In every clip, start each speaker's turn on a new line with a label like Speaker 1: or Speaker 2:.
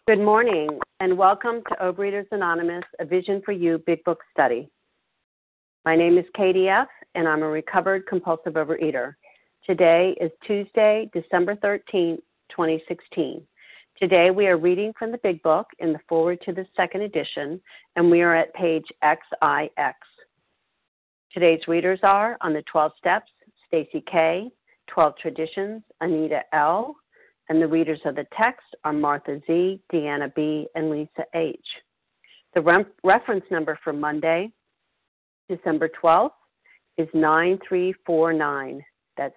Speaker 1: Good morning, and welcome to Overeaters Anonymous, A Vision for You Big Book Study. My name is Katie F., and I'm a recovered compulsive overeater. Today is Tuesday, December 13th, 2016. Today we are reading from the Big Book in the foreword to the second edition, and we are at page XIX. Today's readers are, on the 12 Steps, Stacy K., 12 Traditions, Anita L., and the readers of the text are Martha Z., Deanna B., and Lisa H. The reference number for Monday, December 12th, is 9349. That's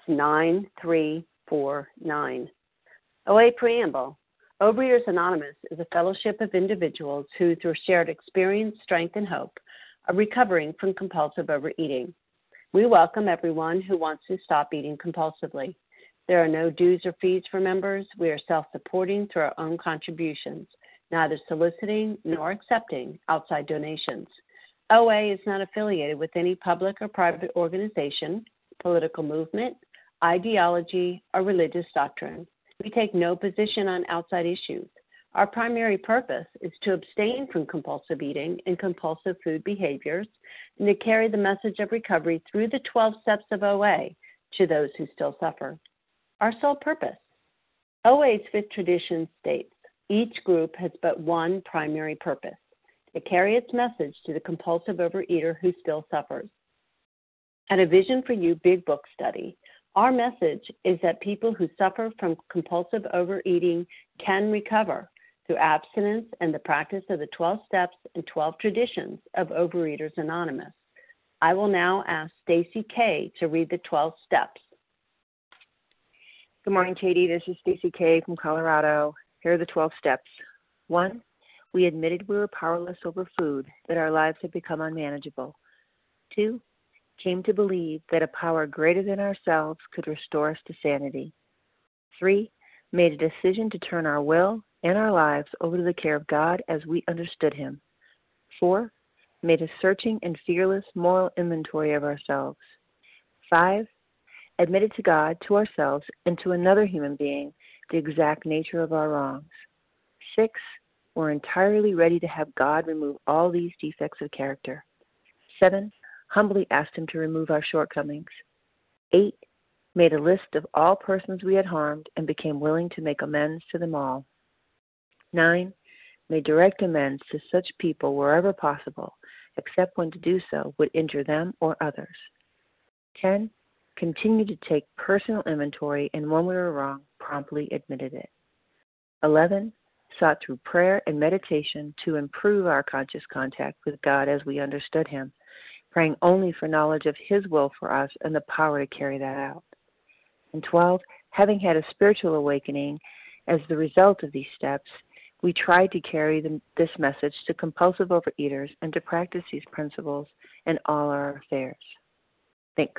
Speaker 1: 9349. OA Preamble. Overeaters Anonymous is a fellowship of individuals who, through shared experience, strength, and hope, are recovering from compulsive overeating. We welcome everyone who wants to stop eating compulsively. There are no dues or fees for members. We are self-supporting through our own contributions, neither soliciting nor accepting outside donations. OA is not affiliated with any public or private organization, political movement, ideology, or religious doctrine. We take no position on outside issues. Our primary purpose is to abstain from compulsive eating and compulsive food behaviors and to carry the message of recovery through the 12 steps of OA to those who still suffer. Our sole purpose. OA's fifth tradition states, each group has but one primary purpose, to carry its message to the compulsive overeater who still suffers. At A Vision for You Big Book Study, our message is that people who suffer from compulsive overeating can recover through abstinence and the practice of the 12 steps and 12 traditions of Overeaters Anonymous. I will now ask Stacy K. to read the 12 steps.
Speaker 2: Good morning, Katie. This is Stacy K. from Colorado. Here are the 12 steps. 1. We admitted we were powerless over food, that our lives had become unmanageable. 2. Came to believe that a power greater than ourselves could restore us to sanity. 3. Made a decision to turn our will and our lives over to the care of God as we understood Him. 4. Made a searching and fearless moral inventory of ourselves. 5. Admitted to God, to ourselves, and to another human being the exact nature of our wrongs. 6. We're entirely ready to have God remove all these defects of character. 7. Humbly asked Him to remove our shortcomings. 8. Made a list of all persons we had harmed and became willing to make amends to them all. 9. Made direct amends to such people wherever possible, except when to do so would injure them or others. 10. Continued to take personal inventory, and when we were wrong, promptly admitted it. 11. Sought through prayer and meditation to improve our conscious contact with God as we understood Him, praying only for knowledge of His will for us and the power to carry that out. And 12. Having had a spiritual awakening as the result of these steps, we tried to carry this message to compulsive overeaters and to practice these principles in all our affairs. Thanks.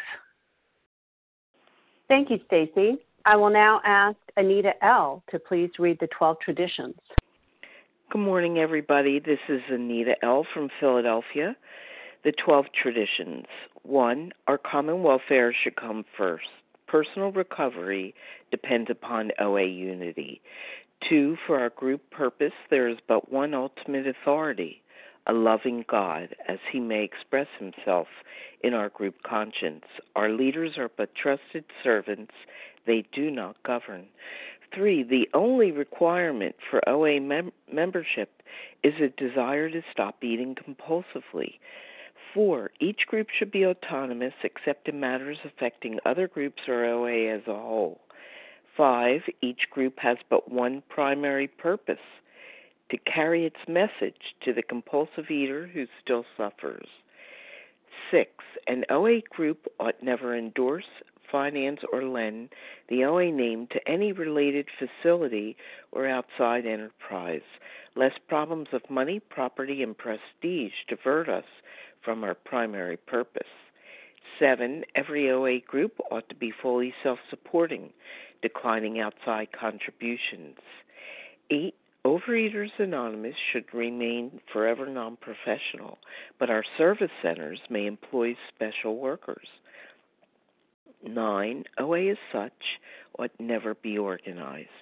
Speaker 1: Thank you, Stacy. I will now ask Anita L. to please read the 12 traditions.
Speaker 3: Good morning, everybody. This is Anita L. from Philadelphia. The 12 traditions. 1. Our common welfare should come first. Personal recovery depends upon OA unity. 2. For our group purpose, there is but one ultimate authority, a loving God, as He may express Himself in our group conscience. Our leaders are but trusted servants. They do not govern. 3. The only requirement for OA membership is a desire to stop eating compulsively. 4. Each group should be autonomous except in matters affecting other groups or OA as a whole. 5. Each group has but one primary purpose, to carry its message to the compulsive eater who still suffers. 6. An OA group ought never endorse, finance, or lend the OA name to any related facility or outside enterprise, lest problems of money, property, and prestige divert us from our primary purpose. 7. Every OA group ought to be fully self-supporting, declining outside contributions. 8. Overeaters Anonymous should remain forever non-professional, but our service centers may employ special workers. 9. OA as such ought never be organized.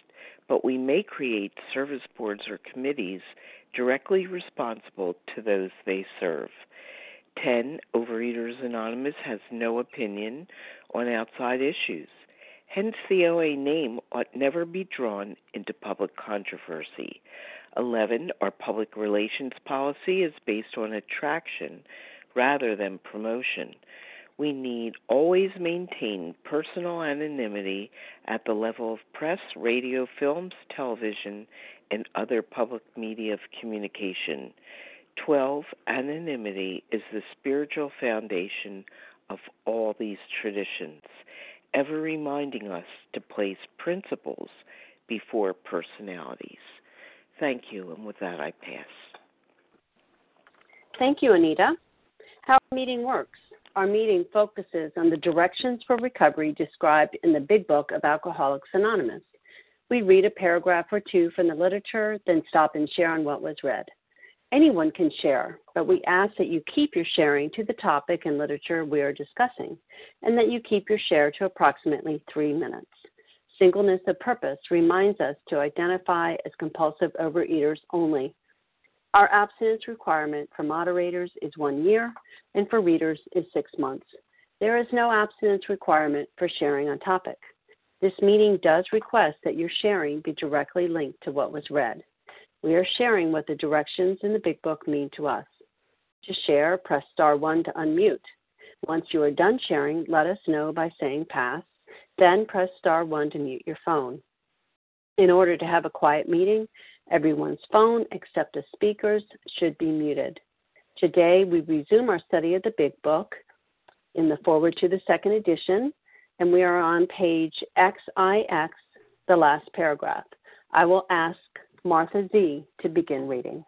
Speaker 3: but we may create service boards or committees directly responsible to those they serve. 10. Overeaters Anonymous has no opinion on outside issues. Hence, the OA name ought never be drawn into public controversy. 11. Our public relations policy is based on attraction rather than promotion. We need always maintain personal anonymity at the level of press, radio, films, television, and other public media of communication. 12. Anonymity is the spiritual foundation of all these traditions, ever reminding us to place principles before personalities. Thank you, and with that I pass.
Speaker 1: Thank you, Anita. How our meeting works. Our meeting focuses on the directions for recovery described in the Big Book of Alcoholics Anonymous. We read a paragraph or two from the literature, then stop and share on what was read. Anyone can share, but we ask that you keep your sharing to the topic and literature we are discussing, and that you keep your share to approximately 3 minutes. Singleness of purpose reminds us to identify as compulsive overeaters only. Our abstinence requirement for moderators is 1 year, and for readers is 6 months. There is no abstinence requirement for sharing on topic. This meeting does request that your sharing be directly linked to what was read. We are sharing what the directions in the Big Book mean to us. To share, press star 1 to unmute. Once you are done sharing, let us know by saying pass, then press star 1 to mute your phone. In order to have a quiet meeting, everyone's phone except the speaker's should be muted. Today, we resume our study of the Big Book in the foreword to the second edition, and we are on page XIX, the last paragraph. I will ask Martha Z. to begin reading.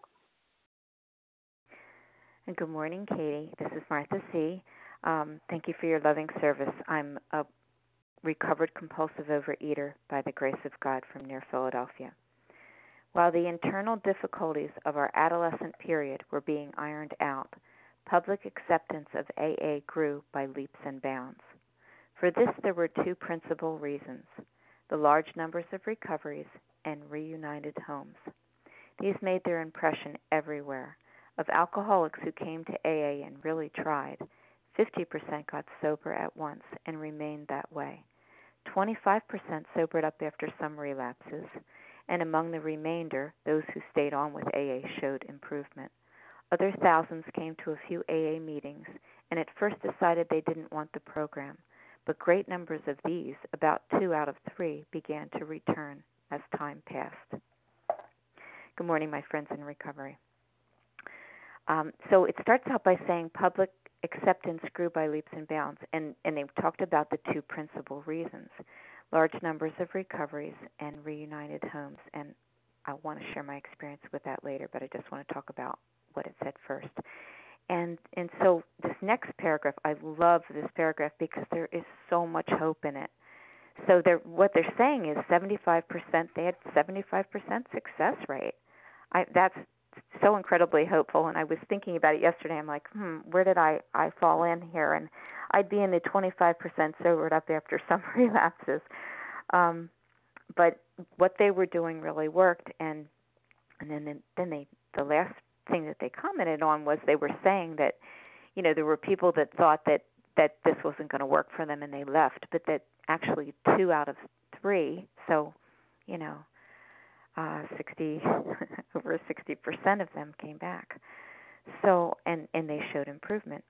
Speaker 2: And good morning, Katie. This is Martha C. Thank you for your loving service. I'm a recovered compulsive overeater by the grace of God from near Philadelphia. While the internal difficulties of our adolescent period were being ironed out, public acceptance of AA grew by leaps and bounds. For this, there were 2 principal reasons: the large numbers of recoveries and reunited homes. These made their impression everywhere. Of alcoholics who came to AA and really tried, 50% got sober at once and remained that way. 25% sobered up after some relapses, and among the remainder, those who stayed on with AA showed improvement. Other thousands came to a few AA meetings and at first decided they didn't want the program, but great numbers of these, about 2 out of 3, began to return as time passed. Good morning, my friends in recovery. So it starts out by saying public acceptance grew by leaps and bounds, and they've talked about the 2 principal reasons: large numbers of recoveries and reunited homes. And I want to share my experience with that later, but I just want to talk about what it said first. And so this next paragraph, I love this paragraph because there is so much hope in it. So what they're saying is 75%, they had 75% success rate. That's so incredibly hopeful, and I was thinking about it yesterday. I'm like, where did I fall in here? And I'd be in the 25% sobered up after some relapses. But what they were doing really worked, and then the last thing that they commented on was they were saying that, there were people that thought that this wasn't going to work for them and they left, but that actually 2 out of 3, so, 60 over 60% of them came back. So, and they showed improvement.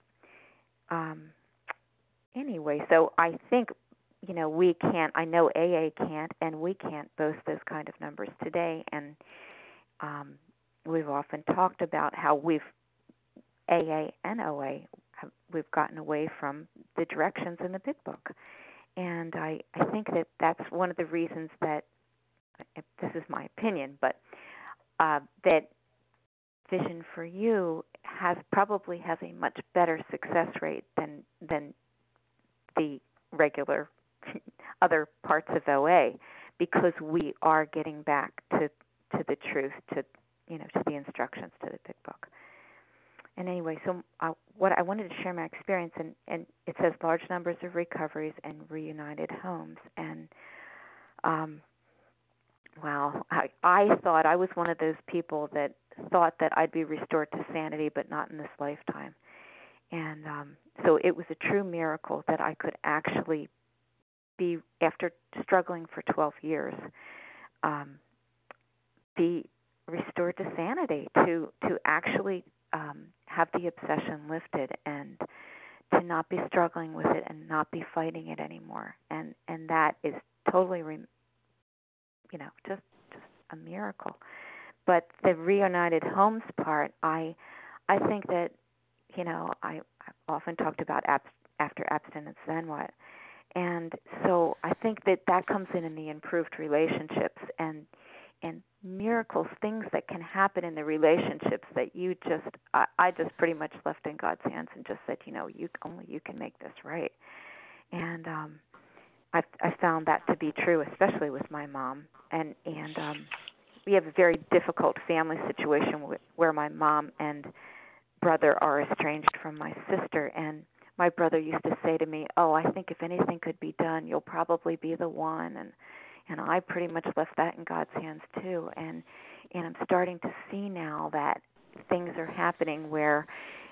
Speaker 2: Anyway, so I think, we can't, I know AA can't, and we can't boast those kind of numbers today. And we've often talked about how AA and OA, we've gotten away from the directions in the Big Book. And I think that's one of the reasons that, this is my opinion, but that Vision for You probably has a much better success rate than the regular other parts of OA, because we are getting back to the truth, to the instructions to the Big Book. And anyway, so what I wanted to share my experience, and it says large numbers of recoveries and reunited homes. And Well, I thought I was one of those people that thought that I'd be restored to sanity, but not in this lifetime. And so it was a true miracle that I could actually be, after struggling for 12 years, be restored to sanity, to actually have the obsession lifted and to not be struggling with it and not be fighting it anymore. And that is totally, just a miracle. But the reunited homes part, I think that, I often talked about after abstinence, then what? And so I think that comes in the improved relationships and miracles, things that can happen in the relationships that I just pretty much left in God's hands and just said, only you can make this right. And I found that to be true, especially with my mom. And we have a very difficult family situation where my mom and brother are estranged from my sister, and my brother used to say to me, I think if anything could be done, you'll probably be the one. And I pretty much left that in God's hands too. And I'm starting to see now that things are happening where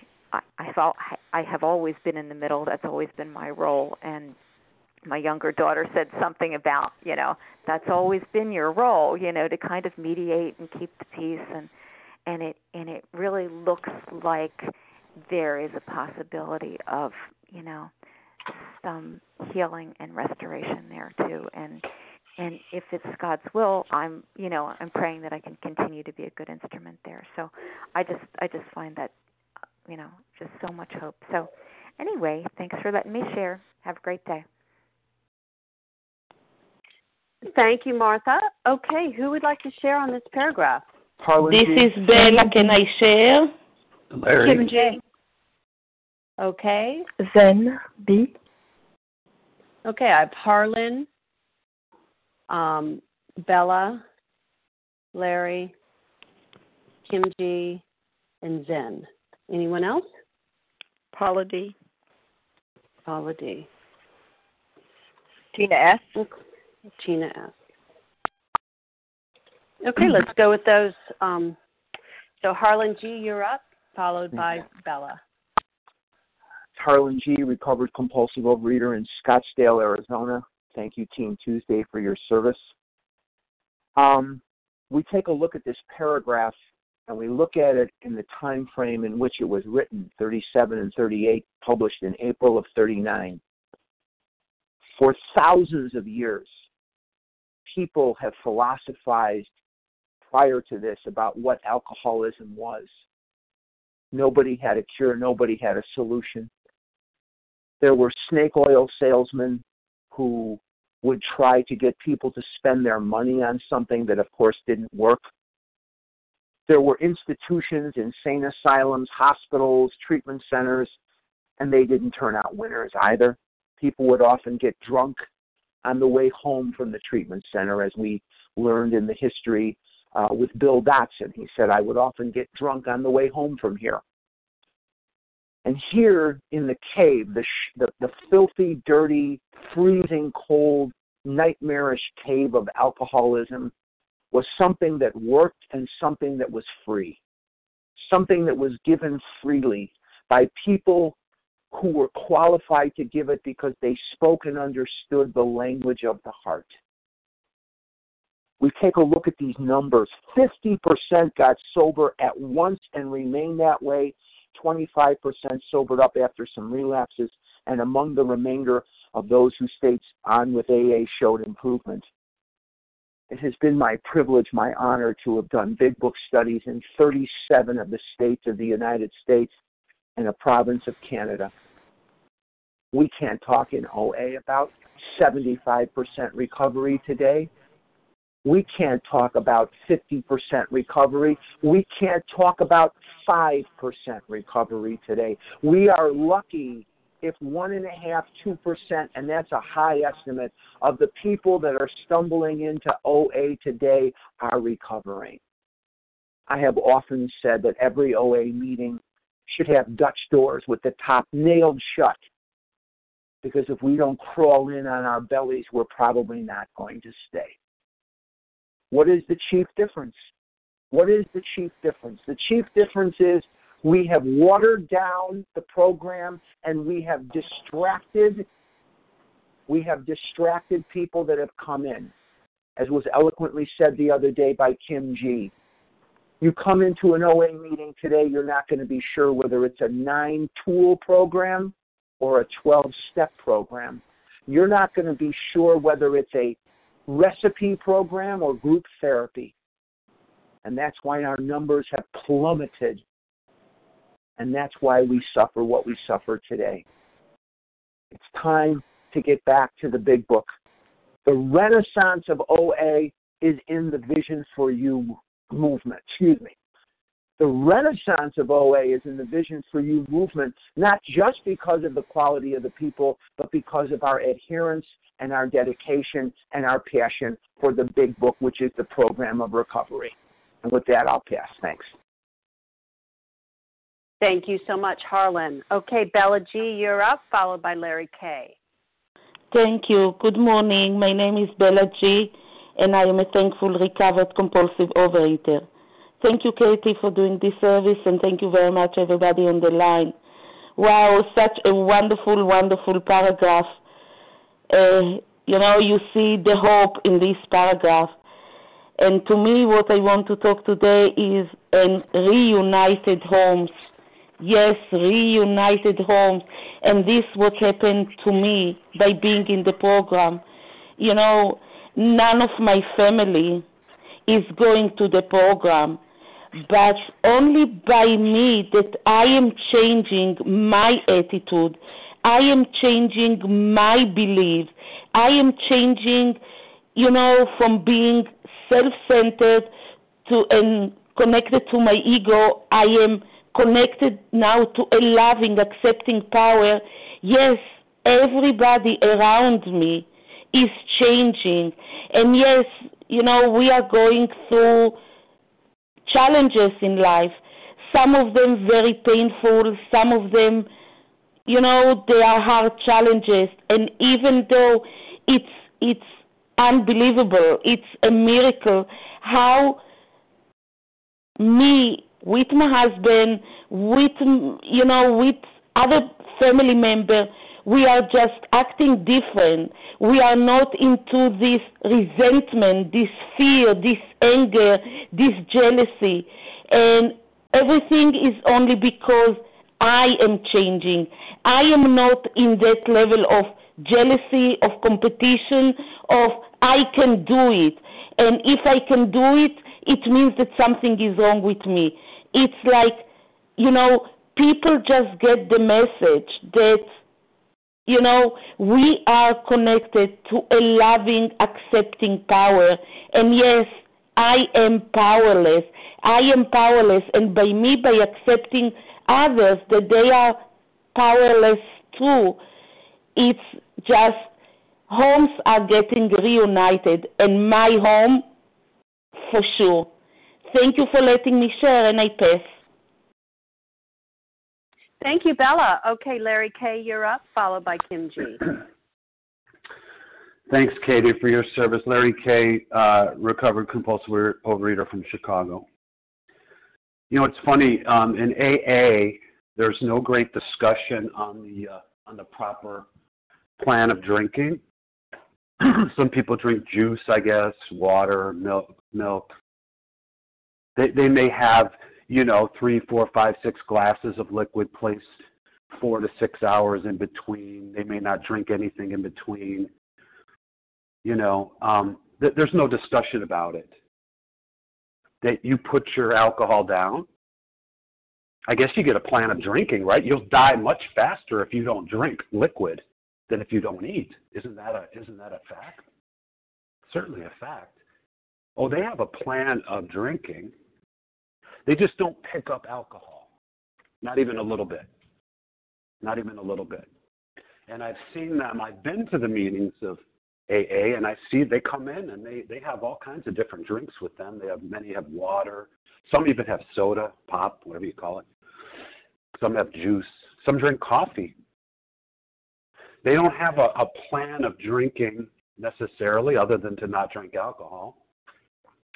Speaker 2: I have always been in the middle. That's always been my role. And my younger daughter said something about, that's always been your role, to kind of mediate and keep the peace. And it really looks like there is a possibility of, some healing and restoration there too. And if it's God's will, I'm praying that I can continue to be a good instrument there. So I just find that, just so much hope. So anyway, thanks for letting me share. Have a great day.
Speaker 1: Thank you, Martha. Okay, who would like to share on this paragraph?
Speaker 4: This is Bella. Can I share?
Speaker 5: Larry.
Speaker 1: Kim J. Okay.
Speaker 6: Zen B.
Speaker 1: Okay, I have Harlan, Bella, Larry, Kim G, and Zen. Anyone else?
Speaker 6: Paula D.
Speaker 1: Paula D.
Speaker 6: Tina S.
Speaker 1: Okay. Tina S. Okay, let's go with those. So Harlan G, you're up, followed by Bella.
Speaker 5: Harlan G, recovered compulsive overeater in Scottsdale, Arizona. Thank you, Team Tuesday, for your service. We take a look at this paragraph, and we look at it in the time frame in which it was written, 37 and 38, published in April of 39. For thousands of years, people have philosophized prior to this about what alcoholism was. Nobody had a cure. Nobody had a solution. There were snake oil salesmen who would try to get people to spend their money on something that, of course, didn't work. There were institutions, insane asylums, hospitals, treatment centers, and they didn't turn out winners either. People would often get drunk on the way home from the treatment center, as we learned in the history with Bill Dotson. He said, I would often get drunk on the way home from here. And here in the cave, the filthy, dirty, freezing cold, nightmarish cave of alcoholism was something that worked and something that was free, something that was given freely by people who were qualified to give it because they spoke and understood the language of the heart. We take a look at these numbers. 50% got sober at once and remained that way. 25% sobered up after some relapses, and among the remainder of those who stayed on with AA showed improvement. It has been my privilege, my honor, to have done big book studies in 37 of the states of the United States and a province of Canada. We can't talk in OA about 75% recovery today. We can't talk about 50% recovery. We can't talk about 5% recovery today. We are lucky if 1.5%, 2%, and that's a high estimate, of the people that are stumbling into OA today are recovering. I have often said that every OA meeting should have Dutch doors with the top nailed shut, because if we don't crawl in on our bellies, we're probably not going to stay. What is the chief difference? What is the chief difference? The chief difference is we have watered down the program and we have distracted people that have come in. As was eloquently said the other day by Kim G. You come into an OA meeting today, you're not going to be sure whether it's a 9-tool program or a 12-step program. You're not going to be sure whether it's a recipe program or group therapy. And that's why our numbers have plummeted. And that's why we suffer what we suffer today. It's time to get back to the big book. The renaissance of OA is in the Vision for You movement. The renaissance of OA is in the Vision for You movement, not just because of the quality of the people, but because of our adherence and our dedication and our passion for the big book, which is the program of recovery. And with that, I'll pass. Thanks.
Speaker 1: Thank you so much, Harlan. Okay, Bella G., you're up, followed by Larry K.
Speaker 4: Thank you. Good morning. My name is Bella G., and I am a thankful recovered compulsive overeater. Thank you, Katie, for doing this service, and thank you very much, everybody on the line. Wow, such a wonderful, wonderful paragraph. You see the hope in this paragraph. And to me, what I want to talk today is reunited homes. Yes, reunited homes. And this what happened to me by being in the program. None of my family is going to the program, but only by me that I am changing my attitude. I am changing my belief. I am changing, from being self-centered and connected to my ego. I am connected now to a loving, accepting power. Yes, everybody around me is changing. And yes, we are going through challenges in life. Some of them very painful, some of them, they are hard challenges. And even though it's unbelievable, it's a miracle how me, with my husband, with other family members, we are just acting different. We are not into this resentment, this fear, this anger, this jealousy. And everything is only because I am changing. I am not in that level of jealousy, of competition, of I can do it. And if I can do it, it means that something is wrong with me. It's like, people just get the message that, we are connected to a loving, accepting power. And yes, I am powerless. I am powerless. And by accepting others that they are powerless too, it's just homes are getting reunited. And my home, for sure. Thank you for letting me share, and I pass.
Speaker 1: Thank you, Bella. Okay, Larry K., you're up, followed by Kim G.
Speaker 7: Thanks, Katie, for your service. Larry K., recovered compulsive overeater from Chicago. It's funny, in AA, there's no great discussion on the proper plan of drinking. Some people drink juice, I guess, water, milk. They may have, 3, 4, 5, 6 glasses of liquid placed 4 to 6 hours in between. They may not drink anything in between. There's no discussion about it. That you put your alcohol down. I guess you get a plan of drinking, right? You'll die much faster if you don't drink liquid than if you don't eat. Isn't that a fact? Certainly a fact. Oh, they have a plan of drinking. They just don't pick up alcohol. Not even a little bit. Not even a little bit. And I've seen them. I've been to the meetings of AA, and I see they come in, and they have all kinds of different drinks with them. Many have water. Some even have soda, pop, whatever you call it. Some have juice. Some drink coffee. They don't have a plan of drinking necessarily other than to not drink alcohol.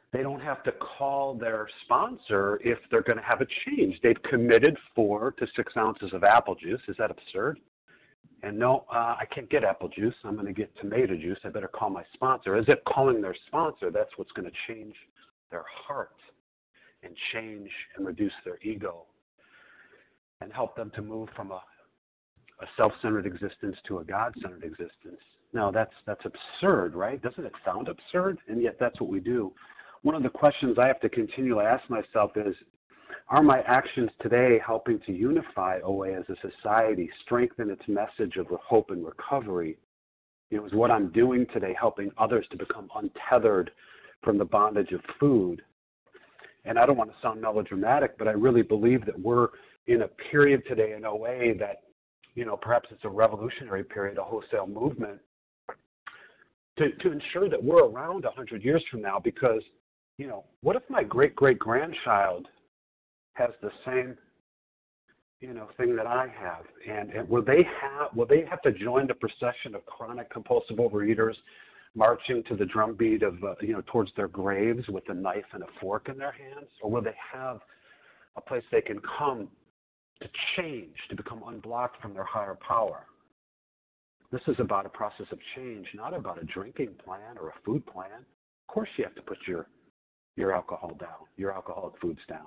Speaker 7: They don't have to call their sponsor if they're going to have a change. They've committed 4 to 6 ounces of apple juice. Is that absurd? And no, I can't get apple juice. I'm going to get tomato juice. I better call my sponsor. As if calling their sponsor, that's what's going to change their heart and change and reduce their ego and help them to move from a self-centered existence to a God-centered existence. No, that's absurd, right? Doesn't it sound absurd? And yet that's what we do. One of the questions I have to continually ask myself is, are my actions today helping to unify OA as a society, strengthen its message of hope and recovery? Is what I'm doing today helping others to become untethered from the bondage of food? And I don't want to sound melodramatic, but I really believe that we're in a period today in OA that, perhaps it's a revolutionary period, a wholesale movement, to ensure that we're around 100 years from now. Because, what if my great-great-grandchild has the same, thing that I have? And will they have to join the procession of chronic compulsive overeaters marching to the drumbeat of, towards their graves with a knife and a fork in their hands? Or will they have a place they can come to change, to become unblocked from their higher power? This is about a process of change, not about a drinking plan or a food plan. Of course you have to put your alcohol down, your alcoholic foods down.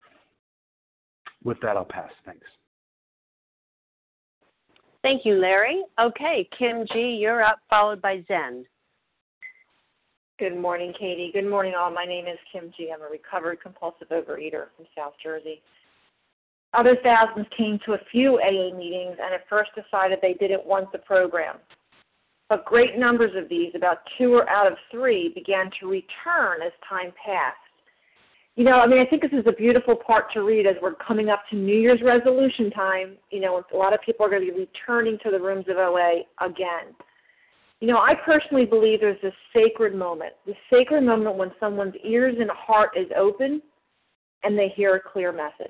Speaker 7: With that, I'll pass. Thanks.
Speaker 1: Thank you, Larry. Okay, Kim G., you're up, followed by Zen.
Speaker 8: Good morning, Katie. Good morning, all. My name is Kim G. I'm a recovered compulsive overeater from South Jersey. Other thousands came to a few AA meetings and at first decided they didn't want the program. But great numbers of these, about 2 out of 3, began to return as time passed. I think this is a beautiful part to read as we're coming up to New Year's resolution time. A lot of people are going to be returning to the rooms of OA again. I personally believe there's this sacred moment when someone's ears and heart is open and they hear a clear message.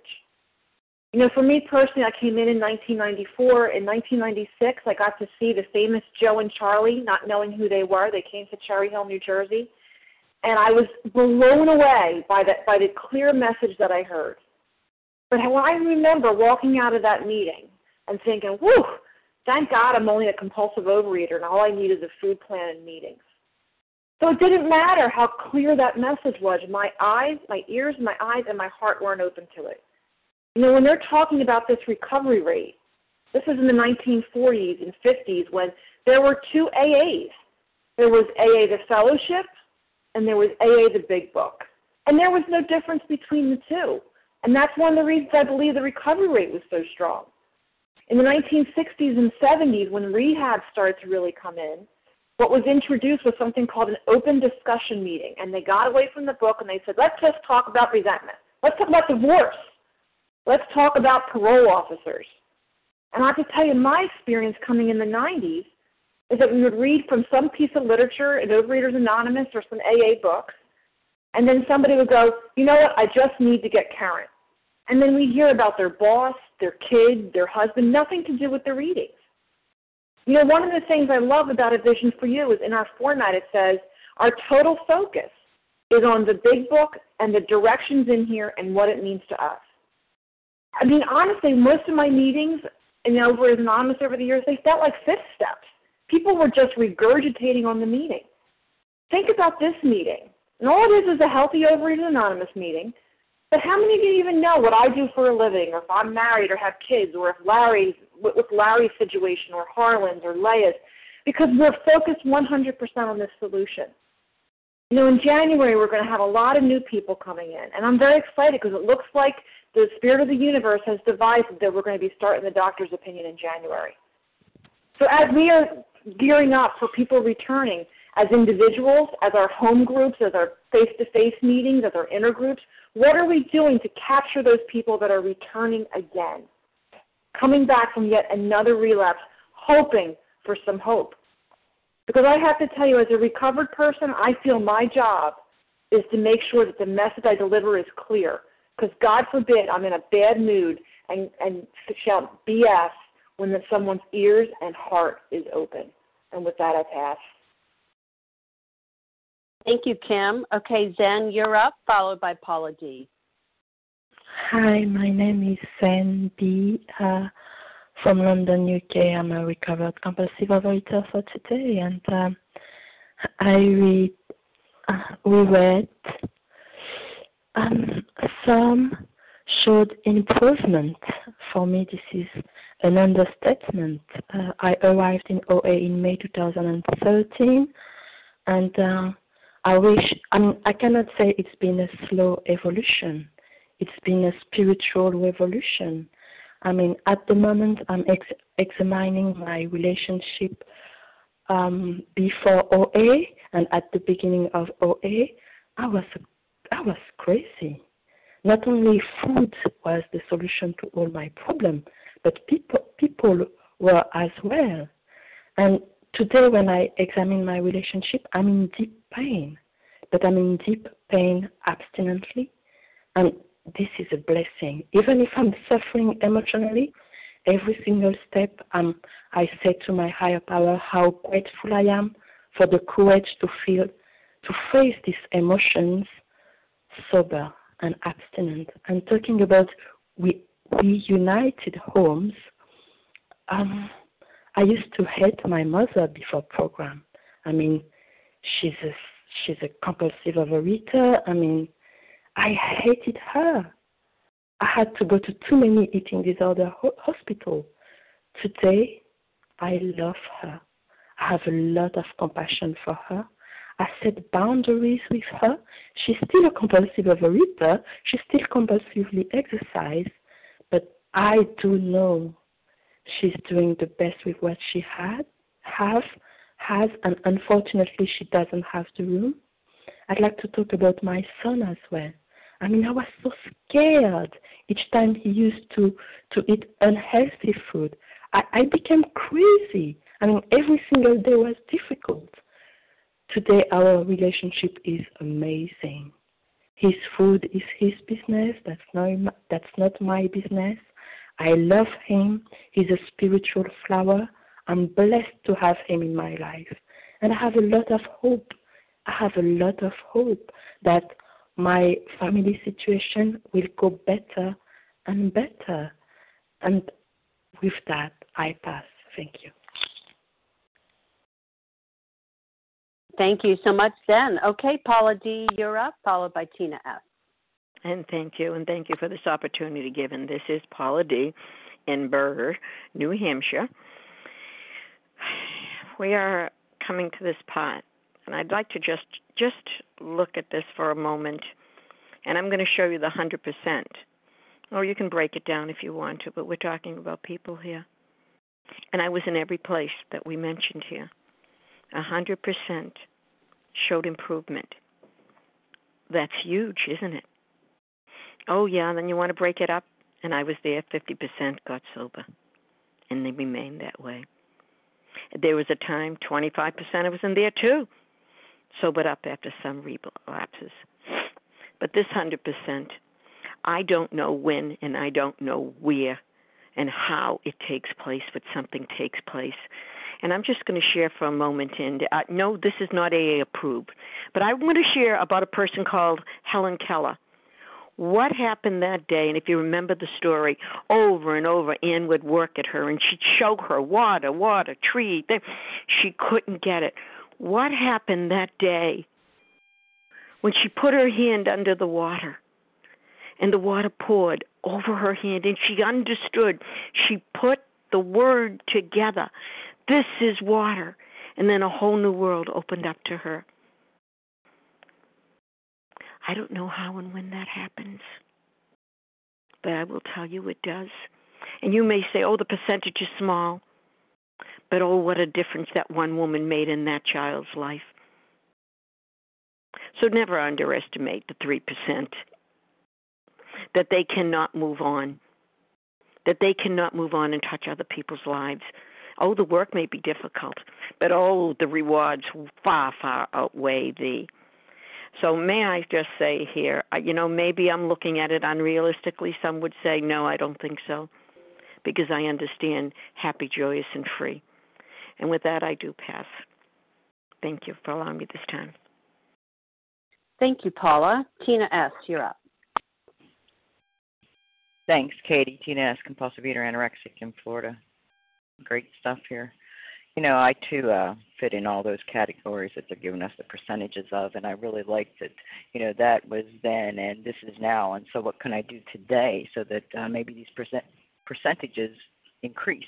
Speaker 8: For me personally, I came in 1994. In 1996, I got to see the famous Joe and Charlie, not knowing who they were. They came to Cherry Hill, New Jersey. And I was blown away by the clear message that I heard. But when I remember walking out of that meeting and thinking, whew, thank God I'm only a compulsive overeater and all I need is a food plan and meetings. So it didn't matter how clear that message was. My ears, my eyes, and my heart weren't open to it. When they're talking about this recovery rate, this was in the 1940s and 50s when there were 2 AAs. There was AA the Fellowship, and there was AA the Big Book. And there was no difference between the 2. And that's one of the reasons I believe the recovery rate was so strong. In the 1960s and 70s, when rehab started to really come in, what was introduced was something called an open discussion meeting. And they got away from the book and they said, let's just talk about resentment. Let's talk about divorce. Let's talk about parole officers. And I have to tell you, my experience coming in the 90s is that we would read from some piece of literature in Overeaters Anonymous or some AA books, and then somebody would go, you know what, I just need to get current. And then we hear about their boss, their kid, their husband, nothing to do with their readings. One of the things I love about A Vision for You is in our format it says, our total focus is on the Big Book and the directions in here and what it means to us. Honestly, most of my meetings in Overeaters Anonymous over the years, they felt like 5th steps. People were just regurgitating on the meeting. Think about this meeting. And all it is a healthy Overeaters Anonymous meeting. But how many of you even know what I do for a living, or if I'm married or have kids, or if with Larry's situation, or Harlan's, or Leia's? Because we're focused 100% on this solution. In January, we're going to have a lot of new people coming in. And I'm very excited because it looks like the spirit of the universe has devised that we're going to be starting the doctor's opinion in January. So as we are gearing up for people returning as individuals, as our home groups, as our face-to-face meetings, as our intergroups, what are we doing to capture those people that are returning again, coming back from yet another relapse, hoping for some hope? Because I have to tell you, as a recovered person, I feel my job is to make sure that the message I deliver is clear. Because God forbid I'm in a bad mood and shout BS when someone's ears and heart is open. And with that, I pass.
Speaker 1: Thank you, Kim. Okay, Zen, you're up, followed by Paula D.
Speaker 6: Hi, my name is Zen B. From London, UK. I'm a recovered compulsive overeater for today, and we read some showed improvement. For me, this is an understatement. I arrived in OA in May 2013, and I cannot say it's been a slow evolution. It's been a spiritual revolution. I mean, at the moment, I'm examining my relationship before OA, and at the beginning of OA, I was crazy. Not only food was the solution to all my problems, but people were as well. And today, when I examine my relationship, I'm in deep pain, but I'm in deep pain abstinently, and this is a blessing. Even if I'm suffering emotionally, every single step I say to my higher power how grateful I am for the courage to face these emotions sober and abstinent. And talking about we united homes, I used to hate my mother before program. I mean, she's a compulsive overeater. I mean, I hated her. I had to go to too many eating disorder hospital. Today, I love her. I have a lot of compassion for her. I set boundaries with her. She's still a compulsive overeater. She still compulsively exercises, but I do know she's doing the best with what she has, and unfortunately she doesn't have the room. I'd like to talk about my son as well. I mean, I was so scared each time he used to eat unhealthy food. I became crazy. I mean, every single day was difficult. Today, our relationship is amazing. His food is his business. That's not my business. I love him. He's a spiritual flower. I'm blessed to have him in my life. And I have a lot of hope. I have a lot of hope that my family situation will go better and better. And with that, I pass. Thank you.
Speaker 1: Thank you so much, Zen. Okay, Paula D., you're up, followed by Tina F.
Speaker 9: And thank you for this opportunity given. This is Paula D. in Berger, New Hampshire. We are coming to this part, and I'd like to just look at this for a moment, and I'm going to show you the 100%. Or you can break it down if you want to, but we're talking about people here. And I was in every place that we mentioned here. 100% showed improvement. That's huge, isn't it? Oh, yeah, then you want to break it up? And I was there, 50% got sober, and they remained that way. There was a time 25% I was in there too, sobered up after some relapses. But this 100%, I don't know when and I don't know where and how it takes place, but something takes place. And I'm just going to share for a moment, and no, this is not AA approved, but I want to share about a person called Helen Keller. What happened that day, and if you remember the story, over and over, Ann would work at her, and she'd show her water, tree. She couldn't get it. What happened that day when she put her hand under the water, and the water poured over her hand, and she understood. She put the word together. This is water. And then a whole new world opened up to her. I don't know how and when that happens, but I will tell you it does. And you may say, oh, the percentage is small, but oh, what a difference that one woman made in that child's life. So never underestimate the 3%, that they cannot move on, that they cannot move on and touch other people's lives. Oh, the work may be difficult, but oh, the rewards far, far outweigh thee. So may I just say here, maybe I'm looking at it unrealistically. Some would say, no, I don't think so, because I understand happy, joyous, and free. And with that, I do pass. Thank you for allowing me this time.
Speaker 1: Thank you, Paula. Tina S., you're up.
Speaker 10: Thanks, Katie. Tina S., compulsive eater, anorexic in Florida. Great stuff here. I too fit in all those categories that they're giving us the percentages of, and I really liked that, that was then and this is now, and so what can I do today so that maybe these percentages increase?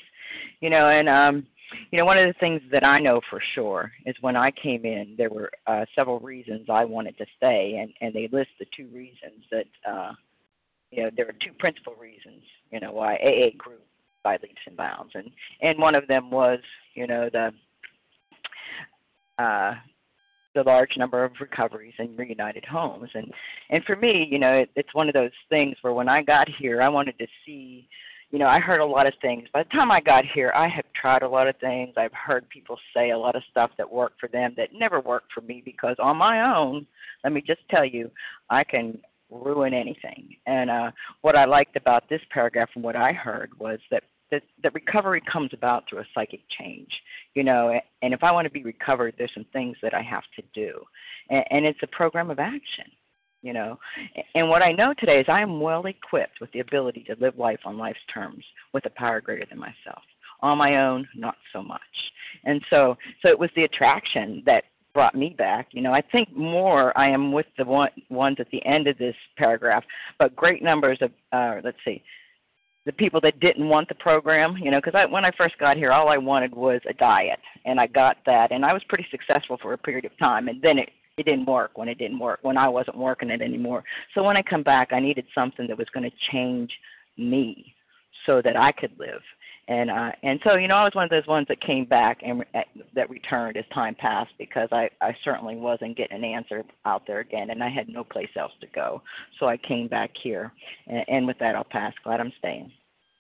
Speaker 10: One of the things that I know for sure is when I came in, there were several reasons I wanted to stay, and they list the two reasons that, there were two principal reasons, why AA grew by leaps and bounds, and one of them was, the large number of recoveries and reunited homes, and for me, it's one of those things where when I got here, I wanted to see. I heard a lot of things. By the time I got here, I have tried a lot of things. I've heard people say a lot of stuff that worked for them that never worked for me because on my own, let me just tell you, I can ruin anything. And what I liked about this paragraph and what I heard was that recovery comes about through a psychic change, and if I want to be recovered, there's some things that I have to do. And it's a program of action. And what I know today is I am well equipped with the ability to live life on life's terms with a power greater than myself. On my own, not so much. And so it was the attraction that brought me back. I think more I am with the ones at the end of this paragraph, but great numbers of, the people that didn't want the program, because when I first got here, all I wanted was a diet, and I got that, and I was pretty successful for a period of time, and then it didn't work when I wasn't working it anymore. So when I come back, I needed something that was going to change me so that I could live. And so, I was one of those ones that came back and that returned as time passed because I certainly wasn't getting an answer out there again, and I had no place else to go. So I came back here. And with that, I'll pass. Glad I'm staying.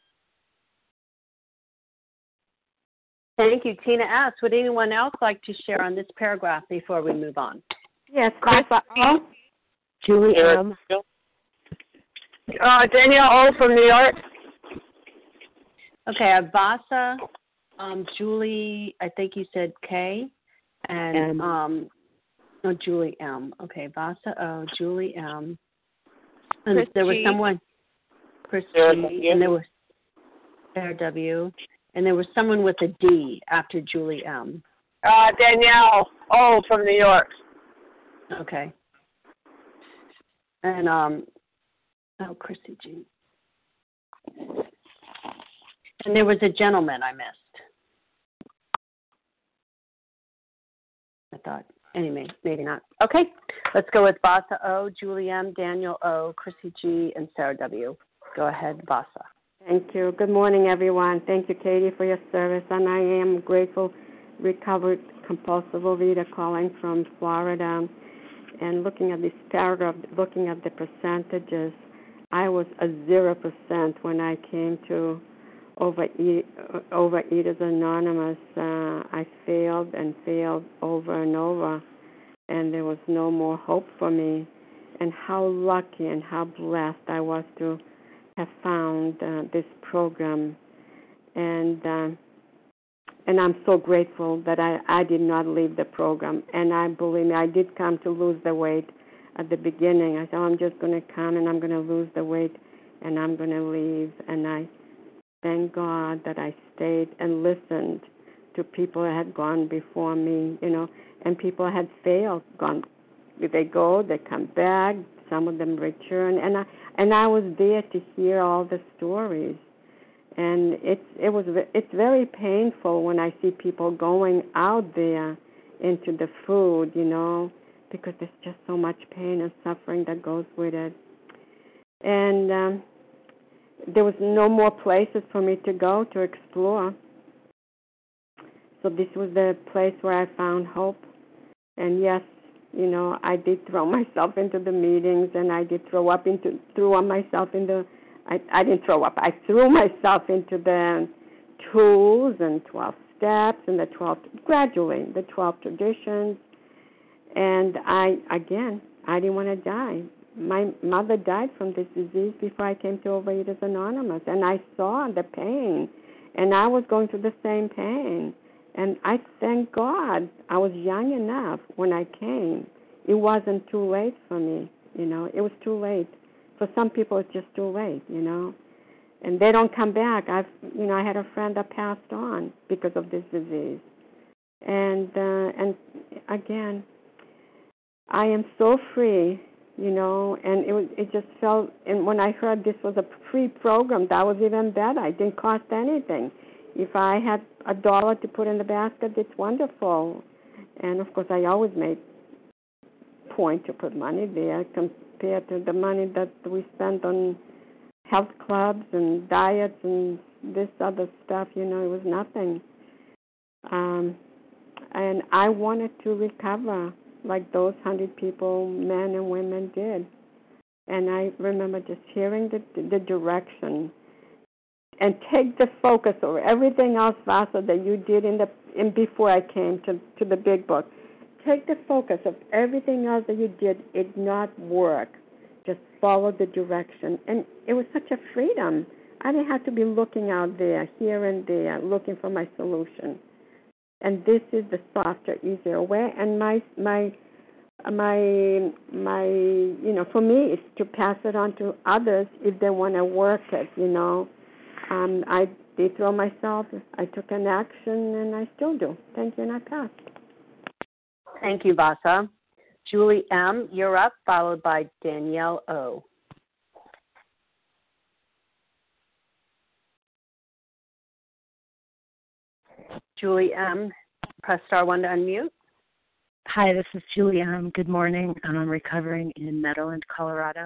Speaker 1: Thank you, Tina S. Would anyone else like to share on this paragraph before we move on?
Speaker 9: Yes, Vasa O.
Speaker 6: Julie M.
Speaker 11: Danielle O. from New York.
Speaker 1: Okay, Vasa, Julie, I think you said K, and Julie M. Okay, Vasa O, Julie M. And
Speaker 10: Chris
Speaker 1: there was
Speaker 10: G.
Speaker 1: someone, Chris G, and there was Sarah W. And there was someone with a D after Julie M.
Speaker 11: Danielle O. from New York.
Speaker 1: Okay. And, Chrissy G. And there was a gentleman I missed. I thought, anyway, maybe not. Okay, let's go with Vasa O, Julie M, Daniel O, Chrissy G, and Sarah W. Go ahead, Vasa.
Speaker 12: Thank you. Good morning, everyone. Thank you, Katie, for your service. And I am grateful, recovered compulsive overeater calling from Florida. And looking at this paragraph, looking at the percentages, I was a 0% when I came to Overeaters Anonymous. I failed and failed over and over, and there was no more hope for me. And how lucky and how blessed I was to have found this program, and I'm so grateful that I did not leave the program. And I believe me, I did come to lose the weight at the beginning. I thought I'm just going to come and I'm going to lose the weight and I'm going to leave. And I thank God that I stayed and listened to people that had gone before me, and people had failed. They go, they come back. Some of them return, and I was there to hear all the stories, and it's very painful when I see people going out there into the food, because there's just so much pain and suffering that goes with it, and there was no more places for me to go to explore. So this was the place where I found hope, and yes. I did throw myself into the meetings, and I did throw myself into the tools and 12 steps and the 12 traditions. And I didn't want to die. My mother died from this disease before I came to Overeaters Anonymous, and I saw the pain, and I was going through the same pain. And I thank God I was young enough when I came, it wasn't too late for me. It was too late. For some people, it's just too late. And they don't come back. I had a friend that passed on because of this disease, and again, I am so free. And it just felt. And when I heard this was a free program, that was even better. It didn't cost anything. If I had $1 to put in the basket, it's wonderful. And of course, I always made point to put money there compared to the money that we spent on health clubs and diets and this other stuff. It was nothing. And I wanted to recover like those 100 people, men and women, did. And I remember just hearing the direction and take the focus over everything else, Vasa, that you did in before I came to the big book. Take the focus of everything else that you did. It not work. Just follow the direction. And it was such a freedom. I didn't have to be looking out there, here and there, looking for my solution. And this is the softer, easier way. And my for me, is to pass it on to others if they want to work it. I did throw myself. I took an action, and I still do. Thank you, and I passed.
Speaker 1: Thank you, Vasa. Julie M., you're up, followed by Danielle O. Julie M., press star 1 to unmute.
Speaker 13: Hi, this is Julie M. Good morning. I'm recovering in Meadowland, Colorado.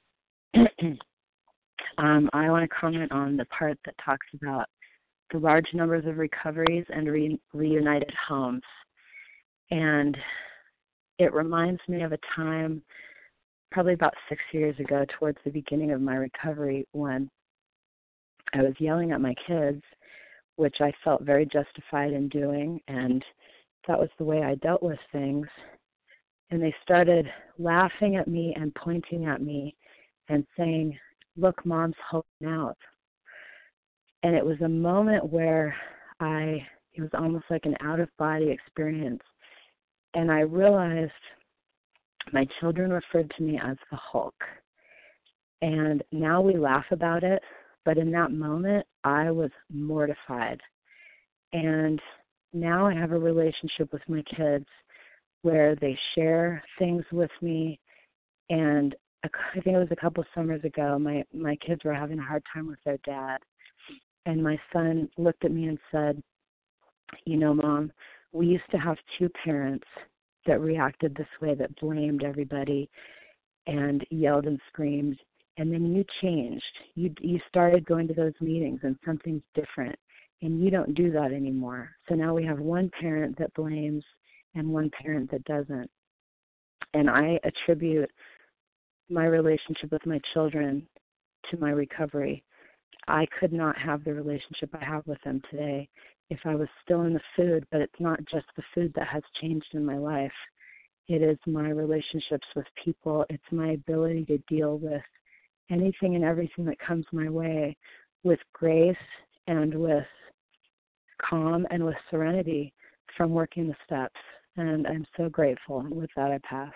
Speaker 13: I want to comment on the part that talks about the large numbers of recoveries and reunited homes. And it reminds me of a time probably about 6 years ago, towards the beginning of my recovery, when I was yelling at my kids, which I felt very justified in doing, and that was the way I dealt with things. And they started laughing at me and pointing at me and saying, "Look, Mom's holding out." And it was a moment where it was almost like an out-of-body experience. And I realized my children referred to me as the Hulk. And now we laugh about it, but in that moment, I was mortified. And now I have a relationship with my kids where they share things with me. And I think it was a couple summers ago, my kids were having a hard time with their dad. And my son looked at me and said, Mom, we used to have two parents that reacted this way, that blamed everybody and yelled and screamed. And then you changed. You started going to those meetings, and something's different. And you don't do that anymore. So now we have one parent that blames and one parent that doesn't. And I attribute my relationship with my children to my recovery. I could not have the relationship I have with them today if I was still in the food, but it's not just the food that has changed in my life. It is my relationships with people. It's my ability to deal with anything and everything that comes my way with grace and with calm and with serenity from working the steps. And I'm so grateful. And with that, I pass.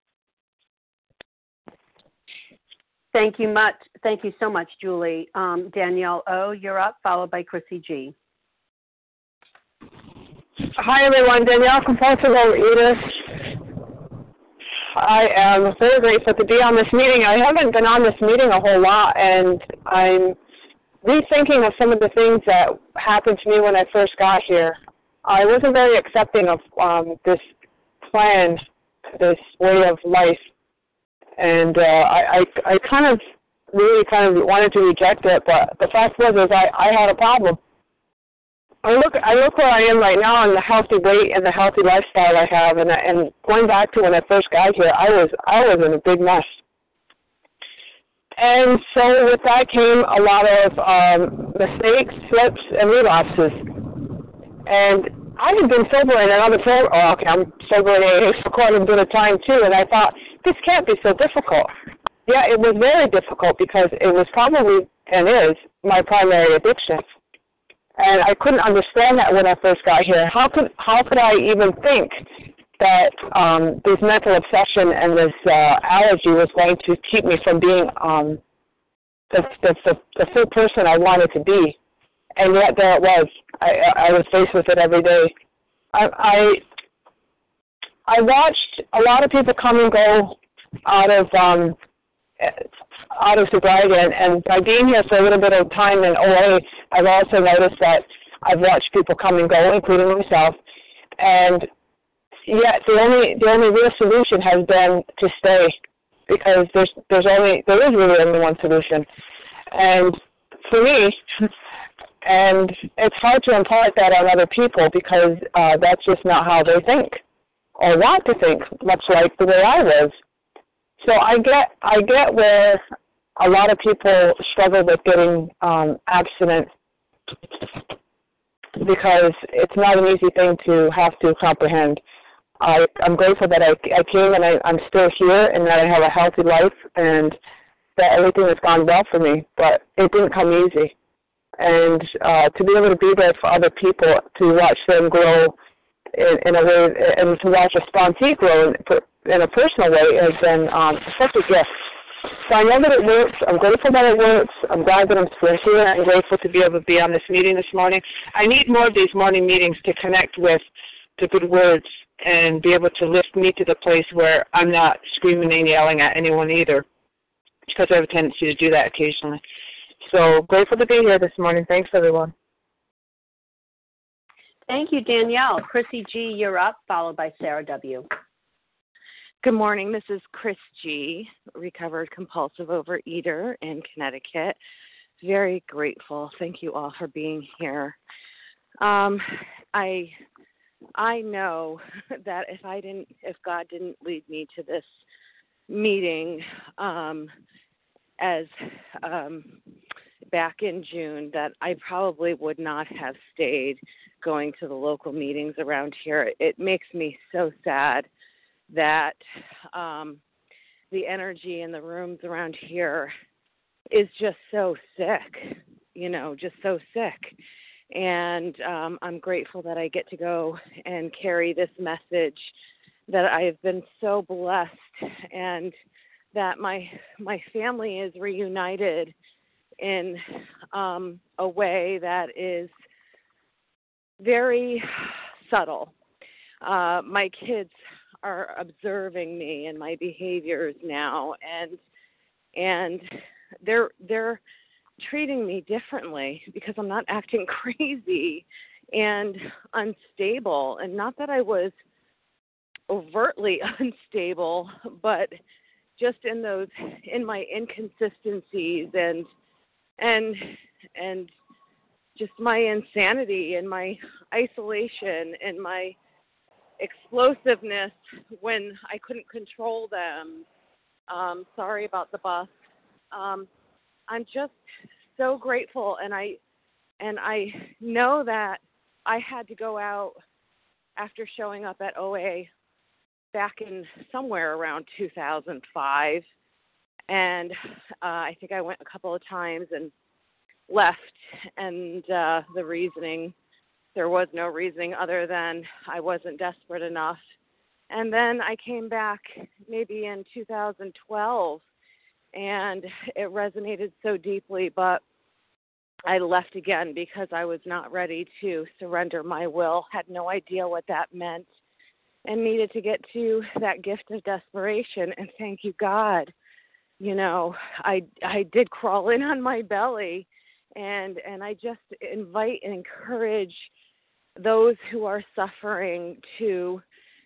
Speaker 1: Thank you so much, Julie. Danielle O., you're up, followed by Chrissy G.
Speaker 11: Hi, everyone. Danielle, compulsive overeater. I am very grateful to be on this meeting. I haven't been on this meeting a whole lot, and I'm rethinking of some of the things that happened to me when I first got here. I wasn't very accepting of this plan, this way of life. And I really wanted to reject it, but the fact was I had a problem. I look where I am right now and the healthy weight and the healthy lifestyle I have, and going back to when I first got here, I was in a big mess. And so with that came a lot of mistakes, slips, and relapses. And I had been sober in another program. I'm sober in AA for quite a bit of time too, and I thought, this can't be so difficult. Yeah, it was very difficult because it was probably, and is, my primary addiction. And I couldn't understand that when I first got here. How could I even think that this mental obsession and this allergy was going to keep me from being the full person I wanted to be. And yet there it was. I was faced with it every day. I watched a lot of people come and go out of sobriety, and by being here for a little bit of time in OA, I've also noticed that I've watched people come and go, including myself, and yet the only real solution has been to stay, because there is really only one solution, and for me. And it's hard to impart that on other people because that's just not how they think or want to think, much like the way I was. So I get where a lot of people struggle with getting abstinent, because it's not an easy thing to have to comprehend. I'm grateful that I came and I'm still here and that I have a healthy life and that everything has gone well for me, but it didn't come easy. And to be able to be there for other people, to watch them grow in a way, and to watch a sponsee grow in a personal way has been such a gift. So I know that it works. I'm grateful that it works. I'm glad that I'm still here. I'm grateful to be able to be on this meeting this morning. I need more of these morning meetings to connect with the good words and be able to lift me to the place where I'm not screaming and yelling at anyone either, because I have a tendency to do that occasionally. So grateful to be here this morning. Thanks, everyone.
Speaker 1: Thank you, Danielle. Chrissy G., you're up, followed by Sarah W.
Speaker 14: Good morning. This is Chris G., recovered compulsive overeater in Connecticut. Very grateful. Thank you all for being here. I know that if God didn't lead me to this meeting, back in June, that I probably would not have stayed going to the local meetings around here. It makes me so sad that the energy in the rooms around here is just so sick, just so sick. And I'm grateful that I get to go and carry this message, that I have been so blessed, and that my family is reunited in a way that is very subtle. My kids are observing me and my behaviors now, and they're treating me differently because I'm not acting crazy and unstable. And not that I was overtly unstable, but just in my inconsistencies and just my insanity and my isolation and my explosiveness when I couldn't control them. Sorry about the bus. I'm just so grateful, and I know that I had to go out after showing up at OA back in somewhere around 2005, and I think I went a couple of times and left, and the reasoning, there was no reasoning other than I wasn't desperate enough. And then I came back maybe in 2012, and it resonated so deeply, but I left again because I was not ready to surrender my will, had no idea what that meant, and needed to get to that gift of desperation. And thank you, God, I did crawl in on my belly, and I just invite and encourage those who are suffering to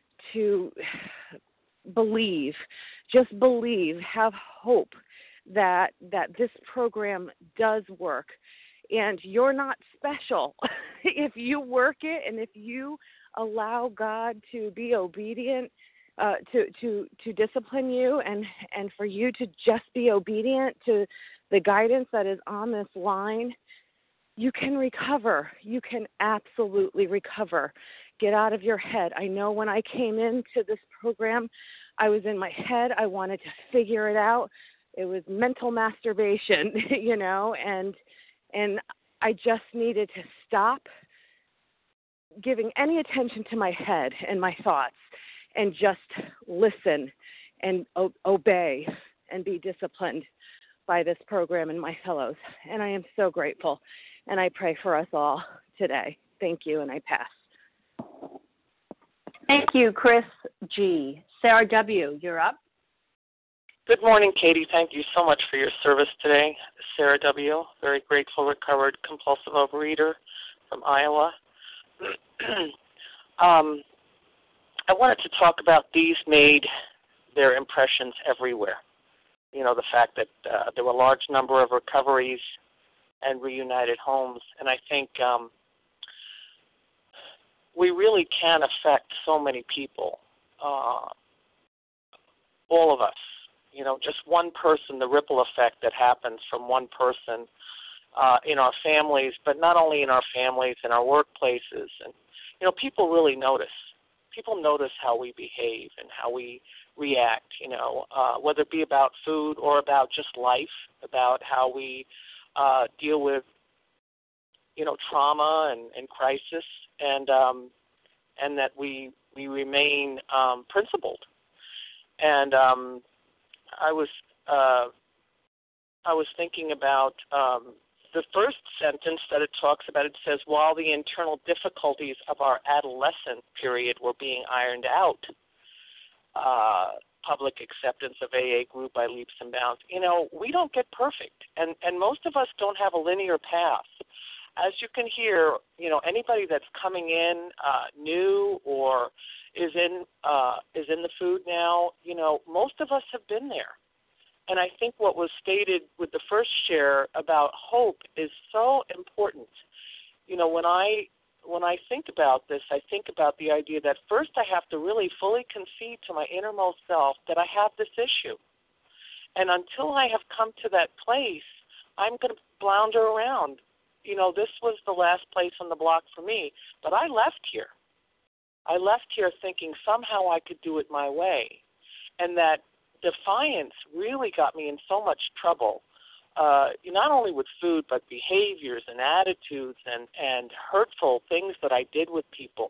Speaker 14: believe, just believe, have hope that this program does work. And you're not special if you work it, and if you allow God to be obedient, to discipline you, and for you to just be obedient to the guidance that is on this line. You can recover. You can absolutely recover. Get out of your head. I know when I came into this program, I was in my head. I wanted to figure it out. It was mental masturbation, and I just needed to stop giving any attention to my head and my thoughts and just listen and obey and be disciplined by this program and my fellows. And I am so grateful, and I pray for us all today. Thank you, and I pass.
Speaker 1: Thank you, Chris G. Sarah W., you're up.
Speaker 15: Good morning, Katie. Thank you so much for your service today. Sarah W., very grateful, recovered compulsive overeater from Iowa. I wanted to talk about these made their impressions everywhere. You know, the fact that there were a large number of recoveries and reunited homes. And I think we really can affect so many people, all of us. You know, just one person, the ripple effect that happens from one person in our families, but not only in our families, in our workplaces. And, you know, people really notice. People notice how we behave and how we react, you know, whether it be about food or about just life, about how we deal with, you know, trauma and crisis, and that we remain principled. And I was thinking about the first sentence that it talks about. It says, while the internal difficulties of our adolescent period were being ironed out, public acceptance of AA grew by leaps and bounds. You know, we don't get perfect, and most of us don't have a linear path. As you can hear, you know, anybody that's coming in new or is in the food now, you know, most of us have been there. And I think what was stated with the first share about hope is so important. You know, when I think about this, I think about the idea that first I have to really fully concede to my innermost self that I have this issue. And until I have come to that place, I'm going to flounder around. You know, this was the last place on the block for me, but I left here. I left here thinking somehow I could do it my way. And that defiance really got me in so much trouble, not only with food, but behaviors and attitudes and hurtful things that I did with people.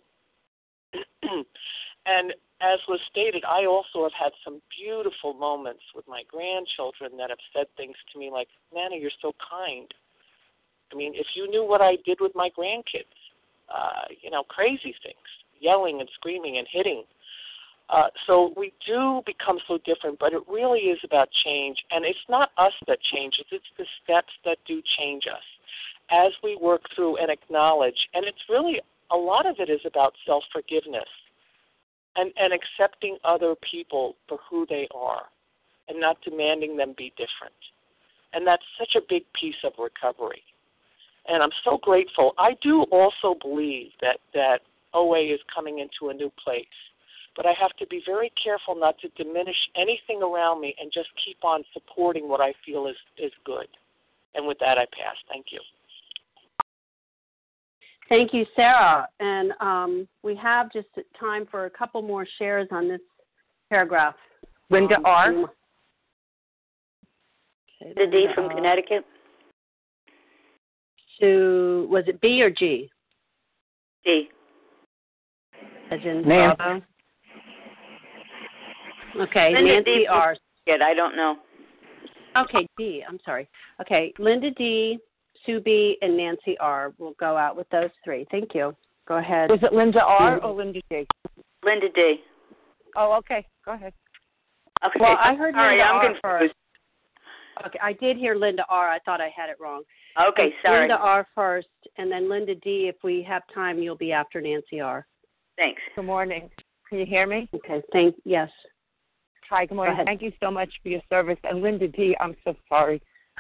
Speaker 15: And as was stated, I also have had some beautiful moments with my grandchildren that have said things to me like, Nana, you're so kind. I mean, if you knew what I did with my grandkids, you know, crazy things, yelling and screaming and hitting. So we do become so different, but it really is about change. And it's not us that changes, it's the steps that do change us as we work through and acknowledge. And it's really, a lot of it is about self-forgiveness and accepting other people for who they are and not demanding them be different. And that's such a big piece of recovery. And I'm so grateful. I do also believe that OA is coming into a new place. But I have to be very careful not to diminish anything around me and just keep on supporting what I feel is good. And with that, I pass. Thank you.
Speaker 1: Thank you, Sarah. And we have just time for a couple more shares on this paragraph.
Speaker 16: Linda R.
Speaker 1: Okay,
Speaker 16: Linda D. from Connecticut.
Speaker 1: So, was it B or G?
Speaker 16: D.
Speaker 1: As in Bravo? Okay,
Speaker 16: Linda
Speaker 1: Nancy
Speaker 16: D.
Speaker 1: R.
Speaker 16: I don't know.
Speaker 1: Okay, D. I'm sorry. Okay, Linda D., Sue B., and Nancy R. We'll go out with those three. Thank you. Go ahead.
Speaker 16: Was it Linda R. or Linda D? Linda D.
Speaker 11: Oh, okay. Go ahead.
Speaker 16: Okay.
Speaker 1: Well, I heard Linda
Speaker 16: I'm
Speaker 1: R.
Speaker 16: confused.
Speaker 1: first. Okay, I did hear Linda R. I thought I had it wrong.
Speaker 16: Okay, sorry.
Speaker 1: Linda R. first, and then Linda D. If we have time, you'll be after Nancy R.
Speaker 16: Thanks.
Speaker 11: Good morning. Can you hear me?
Speaker 1: Okay, yes.
Speaker 11: Hi, good morning. Thank you so much for your service. And Linda D., I'm so sorry.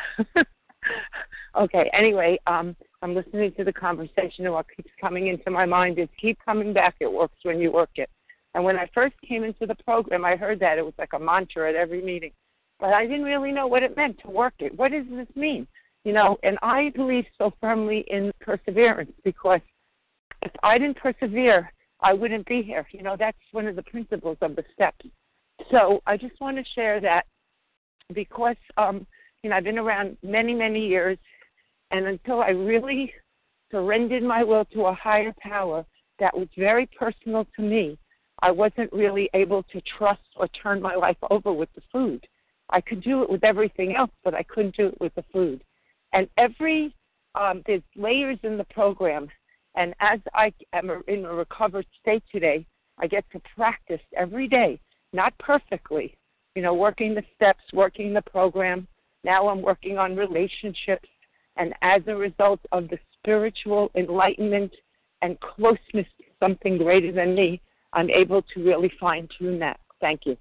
Speaker 11: Okay, anyway, I'm listening to the conversation, and what keeps coming into my mind is keep coming back. It works when you work it. And when I first came into the program, I heard that. It was like a mantra at every meeting. But I didn't really know what it meant to work it. What does this mean? You know, and I believe so firmly in perseverance, because if I didn't persevere, I wouldn't be here. You know, that's one of the principles of the steps. So I just want to share that because, you know, I've been around many, many years, and until I really surrendered my will to a higher power that was very personal to me,
Speaker 17: I wasn't really able to trust or turn my life over with the food. I could do it with everything else, but I couldn't do it with the food. And there's layers in the program. And as I am in a recovered state today, I get to practice every day, not perfectly, working the steps, working the program. Now I'm working on relationships. And as a result of the spiritual enlightenment and closeness to something greater than me, I'm able to really fine-tune that. Thank you.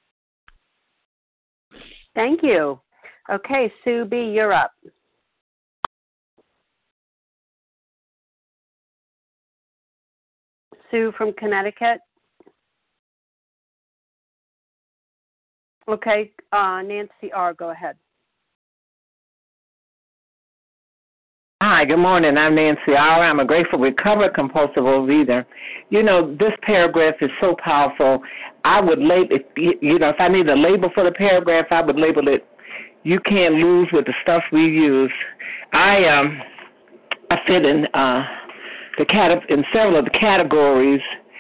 Speaker 1: Thank you. Okay, Sue B., you're up. Sue from Connecticut. Okay, Nancy R., go ahead.
Speaker 18: Hi, good morning. I'm Nancy R. I'm a grateful, recovered compulsive overeater. This paragraph is so powerful. I would label it, if I need a label for the paragraph, I would label it, "You can't lose with the stuff we use." I fit in in several of the categories.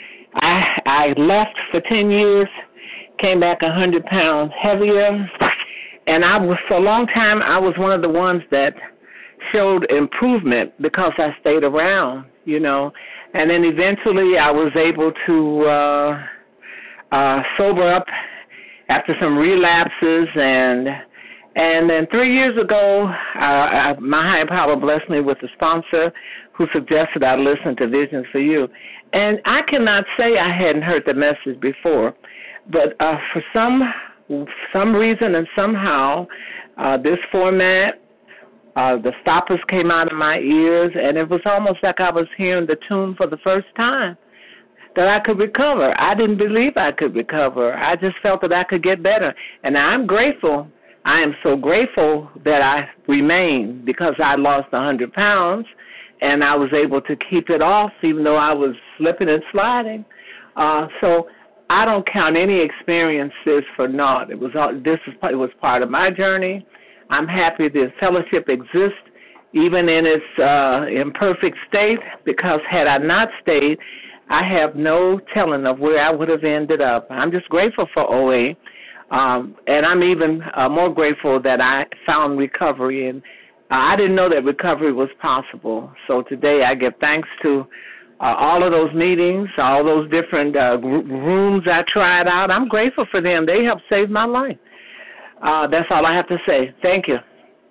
Speaker 18: I left for 10 years, came back 100 pounds heavier, and for a long time, I was one of the ones that showed improvement because I stayed around, and then eventually I was able to sober up after some relapses, and then 3 years ago, my higher power blessed me with a sponsor who suggested I listen to Visions for You, and I cannot say I hadn't heard the message before, but for some reason and somehow, this format, the stoppers came out of my ears, and it was almost like I was hearing the tune for the first time, that I could recover. I didn't believe I could recover. I just felt that I could get better. And I'm grateful. I am so grateful that I remained, because I lost 100 pounds, and I was able to keep it off even though I was slipping and sliding. So I don't count any experiences for naught. It was part of my journey. I'm happy this fellowship exists, even in its imperfect state, because had I not stayed, I have no telling of where I would have ended up. I'm just grateful for OA, and I'm even more grateful that I found recovery, and I didn't know that recovery was possible. So today I give thanks to all of those meetings, all those different rooms I tried out. I'm grateful for them. They helped save my life. That's all I have to say. Thank you.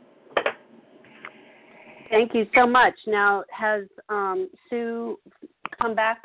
Speaker 1: Thank you so much. Now, has Sue come back?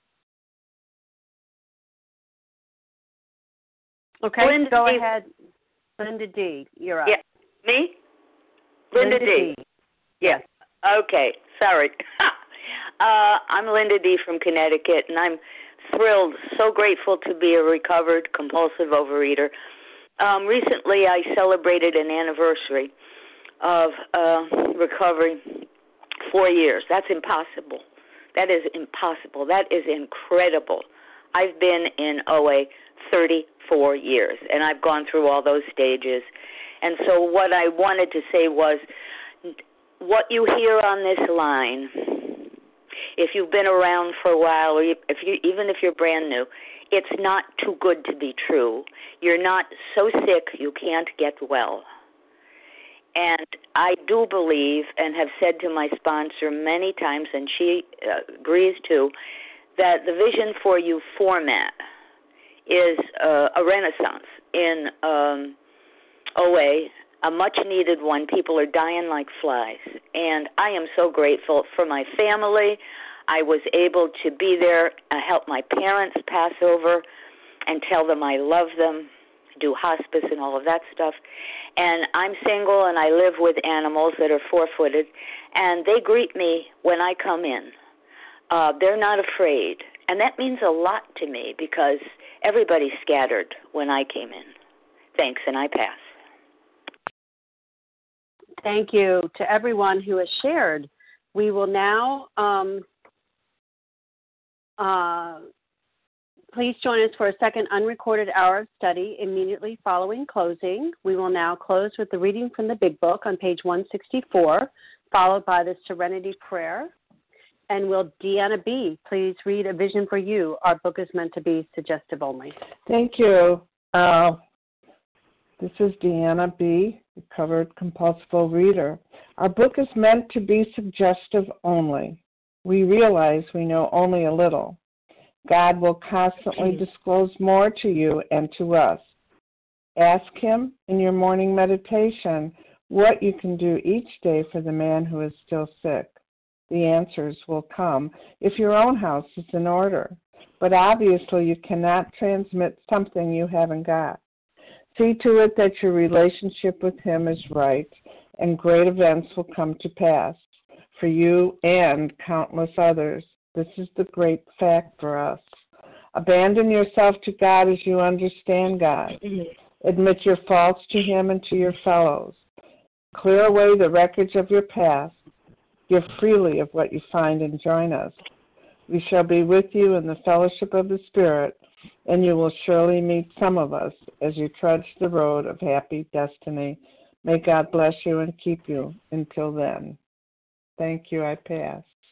Speaker 1: Okay,
Speaker 16: Linda
Speaker 1: go
Speaker 16: D.
Speaker 1: ahead. Linda D., you're up.
Speaker 16: Yeah. Me? Linda D.
Speaker 1: Yes.
Speaker 16: Okay, sorry. I'm Linda D. from Connecticut, and I'm thrilled, so grateful to be a recovered compulsive overeater. Recently, I celebrated an anniversary of recovery, 4 years. That's impossible. That is impossible. That is incredible. I've been in OA 34 years, and I've gone through all those stages. And so what I wanted to say was, what you hear on this line, if you've been around for a while, or even if you're brand new, it's not too good to be true. You're not so sick you can't get well. And I do believe, and have said to my sponsor many times, and she agrees too, that the Vision for You format is a renaissance in OA, a much-needed one. People are dying like flies. And I am so grateful for my family. I was able to be there, help my parents pass over, and tell them I love them, do hospice and all of that stuff. And I'm single, and I live with animals that are 4-footed, and they greet me when I come in. They're not afraid, and that means a lot to me because everybody scattered when I came in. Thanks, and I pass.
Speaker 1: Thank you to everyone who has shared. We will now please join us for a second unrecorded hour of study immediately following closing. We will now close with the reading from the Big Book on page 164, followed by the Serenity Prayer. And will Deanna B. please read A Vision for You? Our book is meant to be suggestive only.
Speaker 19: Thank you. This is Deanna B., recovered compulsive overeater. Our book is meant to be suggestive only. We realize we know only a little. God will constantly disclose more to you and to us. Ask Him in your morning meditation what you can do each day for the man who is still sick. The answers will come if your own house is in order. But obviously you cannot transmit something you haven't got. See to it that your relationship with Him is right, and great events will come to pass for you and countless others. This is the great fact for us. Abandon yourself to God as you understand God. Admit your faults to Him and to your fellows. Clear away the wreckage of your past. Give freely of what you find and join us. We shall be with you in the fellowship of the Spirit, and you will surely meet some of us as you trudge the road of happy destiny. May God bless you and keep you until then. Thank you. I pass.